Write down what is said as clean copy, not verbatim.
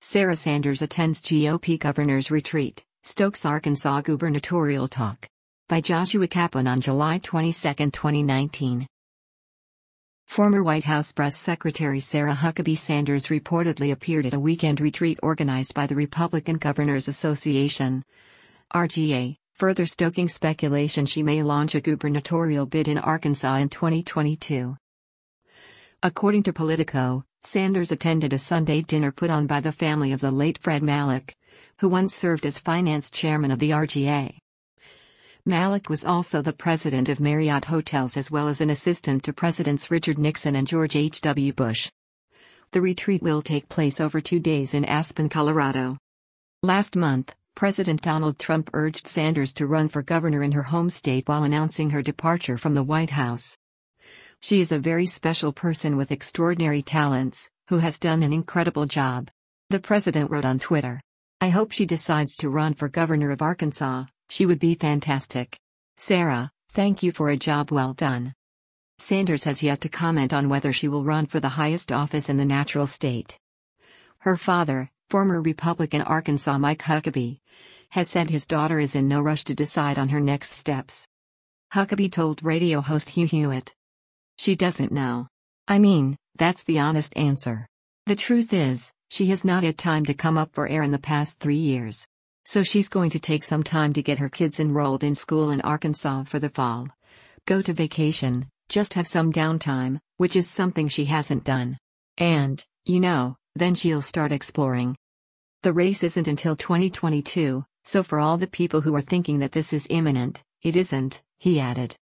Sarah Sanders attends GOP governor's retreat, Stokes, Arkansas gubernatorial talk. By Joshua Kaplan on July 22, 2019. Former White House Press Secretary Sarah Huckabee Sanders reportedly appeared at a weekend retreat organized by the Republican Governors Association, RGA, further stoking speculation she may launch a gubernatorial bid in Arkansas in 2022. According to Politico, Sanders attended a Sunday dinner put on by the family of the late Fred Malek, who once served as finance chairman of the RGA. Malek was also the president of Marriott Hotels as well as an assistant to Presidents Richard Nixon and George H.W. Bush. The retreat will take place over 2 days in Aspen, Colorado. Last month, President Donald Trump urged Sanders to run for governor in her home state while announcing her departure from the White House. She is a very special person with extraordinary talents, who has done an incredible job. The president wrote on Twitter. I hope she decides to run for governor of Arkansas, she would be fantastic. Sarah, thank you for a job well done. Sanders has yet to comment on whether she will run for the highest office in the natural state. Her father, former Republican Arkansas Mike Huckabee, has said his daughter is in no rush to decide on her next steps. Huckabee told radio host Hugh Hewitt. She doesn't know. I mean, that's the honest answer. The truth is, she has not had time to come up for air in the past 3 years. So she's going to take some time to get her kids enrolled in school in Arkansas for the fall. Go to vacation, just have some downtime, which is something she hasn't done. And, then she'll start exploring. The race isn't until 2022, so for all the people who are thinking that this is imminent, it isn't, he added.